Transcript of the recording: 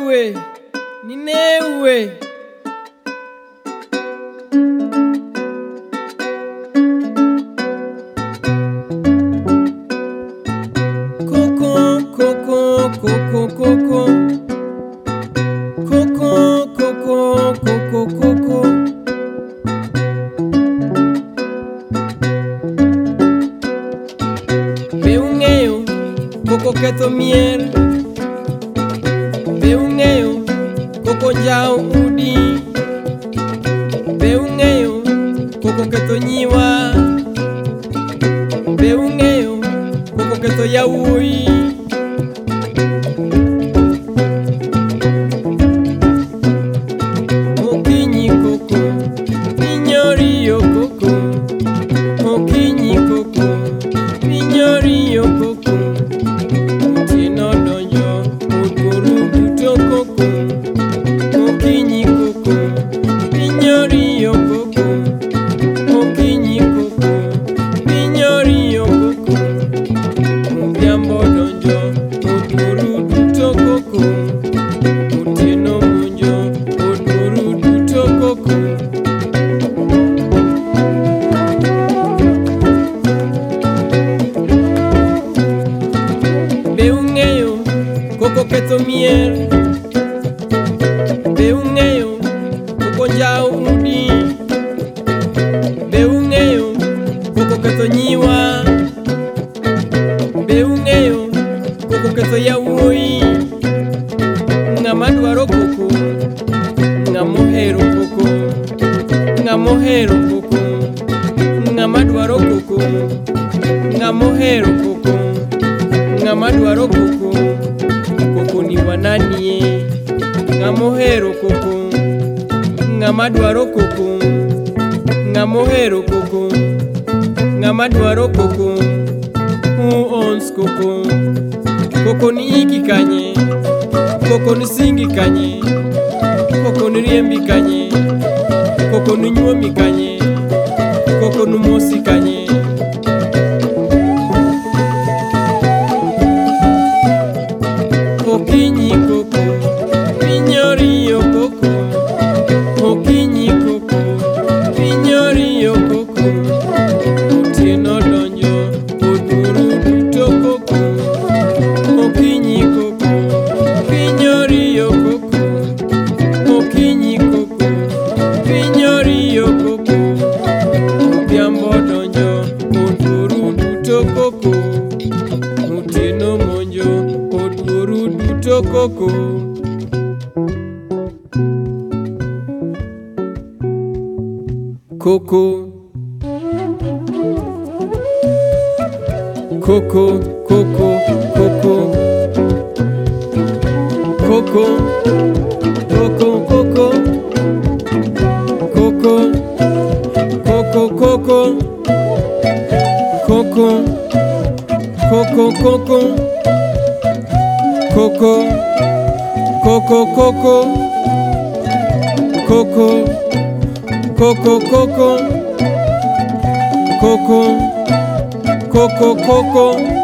Ninewe Coco, coco, coco, coco Coco, coco, coco, coco Beungeo, coco ketho miel Beungeo, coco jao udi Beungeo, coco ketho nyiwa Beungeo, coco ketho yawui Okinyi coco, minyorio coco Okinyi coco, minyorio coco Tino donjo, odworu duto coco Okinyi coco, minyorio coco Okinyi coco, minyorio coco Odhiambo donjo, odworu duto coco Otieno monjo, odworu duto coco Beungeo, coco ketho miel Beungeo, coco jao udi Beungeo, coco ketho nyiwa Beungeo, coco ketho yawui Ng'ama dwaro coco, ng'ama ohero coco Ng'ama ohero coco, ng'ama dwaro coco Ng'ama ohero coco, ng'ama dwaro coco Coco ni wananie Ng'ama ohero coco, ng'ama dwaro coco Ng'ama ohero coco, ng'ama dwaro coco Who owns coco? Coco ni iki kanye Coco ni singi kanye Coco ni riembi kanye Coco ni nyuomi kanye Coco ni mosi kanye Okinyi coco, minyorio coco Okinyi coco, minyorio coco Otieno donjo, odworu duto coco Okinyi coco, minyorio coco Okinyi coco, minyorio coco Odhiambo donjo, odworu duto coco Otieno monjo, odworu duto coco Coco Coco, coco, coco Coco, coco, coco Coco, coco, coco Coco, coco, coco Coco, coco, coco Coco, coco, coco Coco, coco, coco